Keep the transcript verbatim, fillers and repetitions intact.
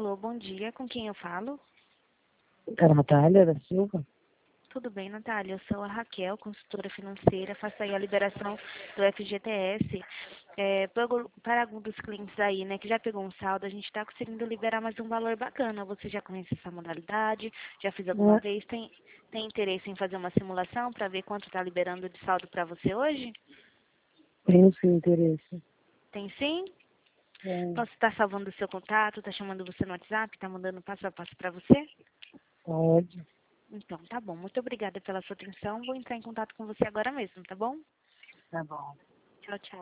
Alô, bom dia. Com quem eu falo? É a Natália da Silva? Tudo bem, Natália? Eu sou a Raquel, consultora financeira. Faço aí a liberação do F G T S. É, para algum- para alguns dos clientes aí, né, que já pegou um saldo, a gente está conseguindo liberar mais um valor bacana. Você já conhece essa modalidade? Já fez alguma É, vez? Tem, tem interesse em fazer uma simulação para ver quanto está liberando de saldo para você hoje? tenho sim interesse. Tem sim? É, Posso estar salvando o seu contato, está chamando você no WhatsApp, está mandando passo a passo para você? pode, Então, tá bom. Muito obrigada pela sua atenção. Vou entrar em contato com você agora mesmo, tá bom? tá bom. Tchau, tchau.